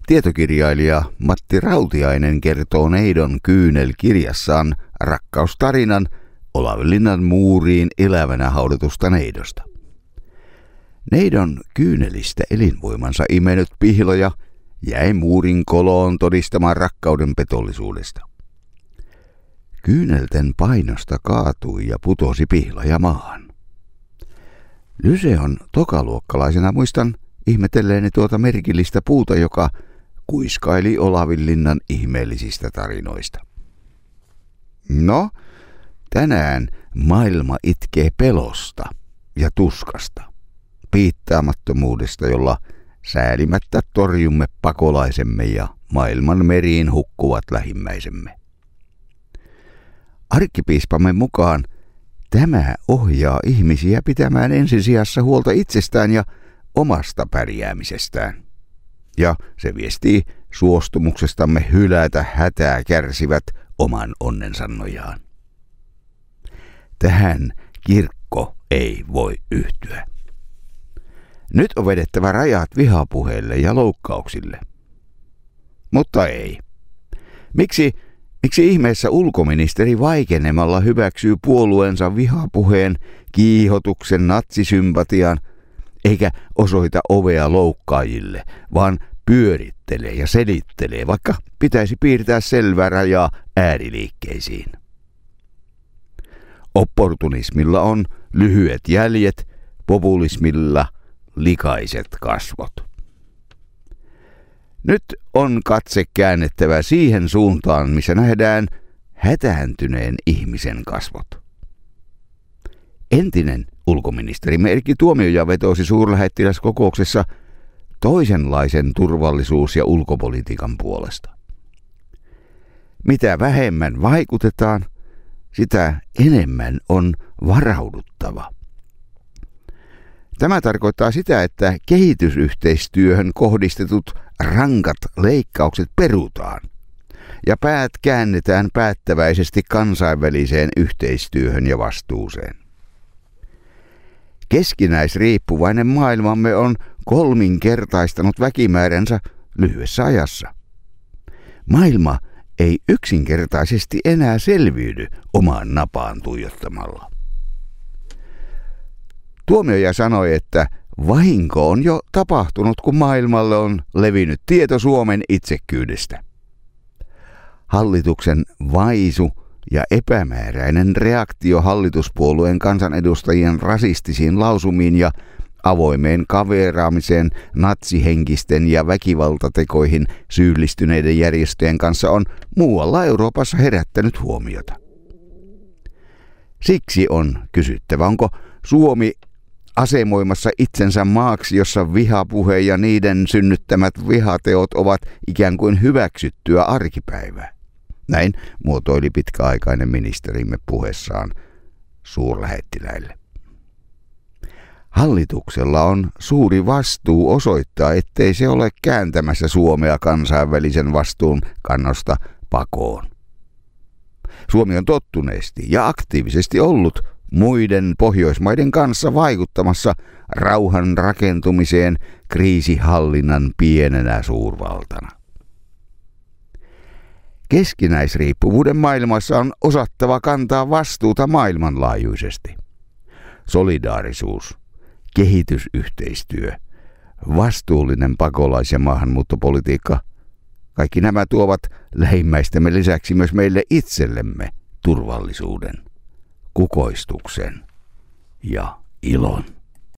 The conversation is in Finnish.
Tietokirjailija Matti Rautiainen kertoo Neidon Kyynel-kirjassaan rakkaustarinan Olavinlinnan muuriin elävänä haudutusta Neidosta. Neidon kyynelistä elinvoimansa imenyt Pihloja jäi muurin koloon todistamaan rakkauden petollisuudesta. Kyynelten painosta kaatui ja putosi Pihloja maahan. Lyseon tokaluokkalaisena muistan ihmetelleeni tuota merkillistä puuta, joka kuiskaili Olavinlinnan ihmeellisistä tarinoista. No, tänään maailma itkee pelosta ja tuskasta, piittaamattomuudesta, jolla säälimättä torjumme pakolaisemme ja maailman meriin hukkuvat lähimmäisemme. Arkkipiispamme mukaan tämä ohjaa ihmisiä pitämään ensisijassa huolta itsestään ja omasta pärjäämisestään. Ja se viestii suostumuksestamme hylätä hätää kärsivät oman onnensa nojaan. Tähän kirkko ei voi yhtyä. Nyt on vedettävä rajat vihapuheelle ja loukkauksille. Mutta ei. Miksi ihmeessä ulkoministeri vaikenemalla hyväksyy puolueensa vihapuheen, kiihotuksen, natsisympatian, eikä osoita ovea loukkaajille, vaan pyörittelee ja selittelee, vaikka pitäisi piirtää selvä rajaa ääriliikkeisiin? Opportunismilla on lyhyet jäljet, populismilla likaiset kasvot. Nyt on katse käännettävä siihen suuntaan, missä nähdään hätääntyneen ihmisen kasvot. Entinen ulkoministerimme Erkki Tuomioja vetosi suurlähettiläskokouksessa toisenlaisen turvallisuus- ja ulkopolitiikan puolesta. Mitä vähemmän vaikutetaan, sitä enemmän on varauduttava. Tämä tarkoittaa sitä, että kehitysyhteistyöhön kohdistetut rankat leikkaukset perutaan ja päät käännetään päättäväisesti kansainväliseen yhteistyöhön ja vastuuseen. Keskinäisriippuvainen maailmamme on kolminkertaistanut väkimääränsä lyhyessä ajassa. Maailma ei yksinkertaisesti enää selviydy omaan napaan tuijottamalla. Tuomioja sanoi, että vahinko on jo tapahtunut, kun maailmalle on levinnyt tieto Suomen itsekkyydestä. Hallituksen vaisu ja epämääräinen reaktio hallituspuolueen kansanedustajien rasistisiin lausumiin ja avoimeen kaveraamiseen natsihenkisten ja väkivaltatekoihin syyllistyneiden järjestöjen kanssa on muualla Euroopassa herättänyt huomiota. Siksi on kysyttävä, onko Suomi asemoimassa itsensä maaksi, jossa vihapuhe ja niiden synnyttämät vihateot ovat ikään kuin hyväksyttyä arkipäivää. Näin muotoili pitkäaikainen ministerimme puheessaan suurlähettiläille. Hallituksella on suuri vastuu osoittaa, ettei se ole kääntämässä Suomea kansainvälisen vastuun kannosta pakoon. Suomi on tottuneesti ja aktiivisesti ollut muiden Pohjoismaiden kanssa vaikuttamassa rauhan rakentumiseen kriisihallinnan pienenä suurvaltana. Keskinäisriippuvuuden maailmassa on osattava kantaa vastuuta maailmanlaajuisesti. Solidaarisuus, kehitysyhteistyö, vastuullinen pakolais- ja maahanmuuttopolitiikka, kaikki nämä tuovat lähimmäistemme lisäksi myös meille itsellemme turvallisuuden, kukoistuksen ja ilon.